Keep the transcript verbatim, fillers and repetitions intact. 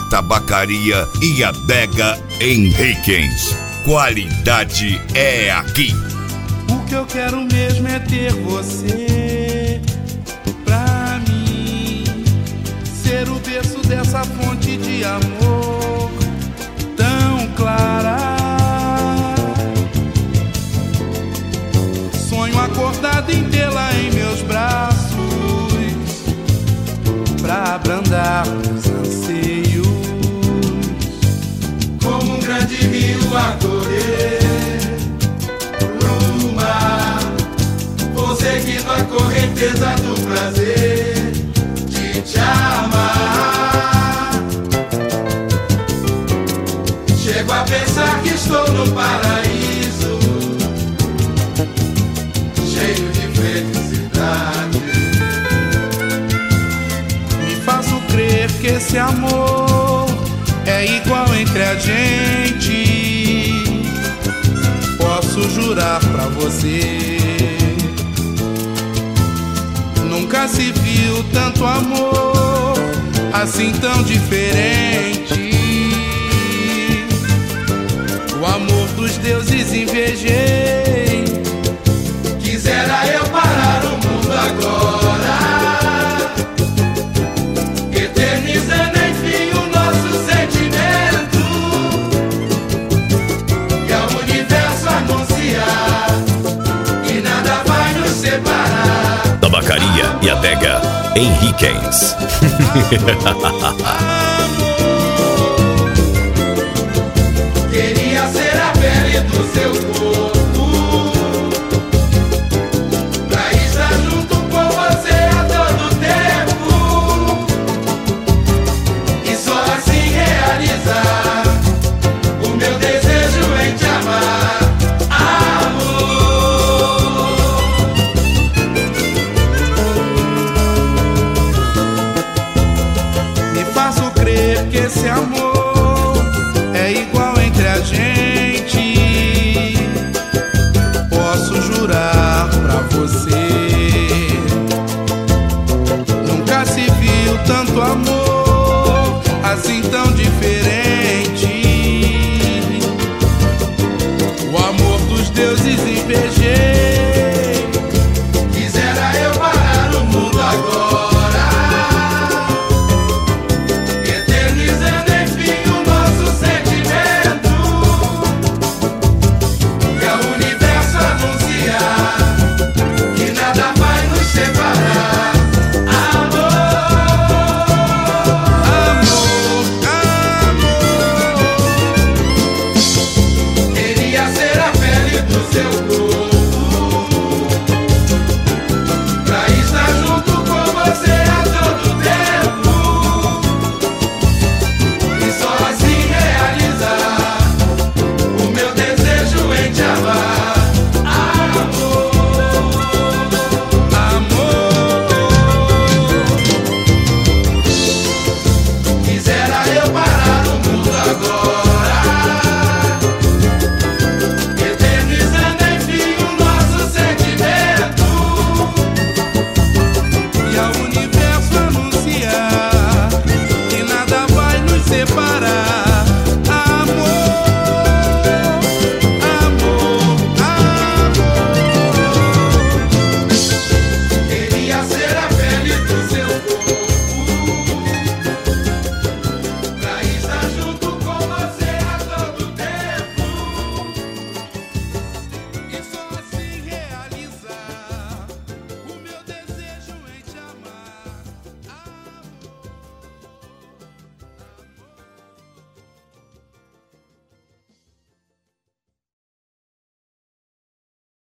Tabacaria e Adega Henriquens. Qualidade é aqui. O que eu quero mesmo é ter você pra mim, ser o berço dessa fonte de amor tão clara. Sonho acordado em tê-la em meus braços pra abrandar meus anseios. Como um grande rio a correr pro mar, vou seguindo a correnteza do prazer de te amar. Chego a pensar que estou no paraíso, cheio de felicidade. Me faço crer que esse amor é igual entre a gente. Posso jurar pra você, nunca se viu tanto amor assim tão diferente. O amor dos deuses invejei, quisera eu parar o mundo agora, eternizando enfim o nosso sentimento, e ao universo anunciar que nada vai nos separar. Tabacaria e Adega Henriquens. Queria ser a pele do seu corpo, pra estar junto com você a todo tempo, e só assim realizar o meu desejo em te amar, amor. me faço crer que esse amor é igual entre a gente. Posso jurar pra você, nunca se viu tanto amor assim tão